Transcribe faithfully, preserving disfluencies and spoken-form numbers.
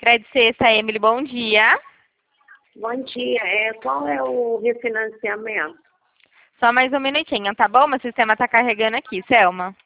Crédito Sexta, Emily, bom dia. Bom dia. É, qual é o refinanciamento? Só mais um minutinho, tá bom? Meu sistema tá carregando aqui, Selma.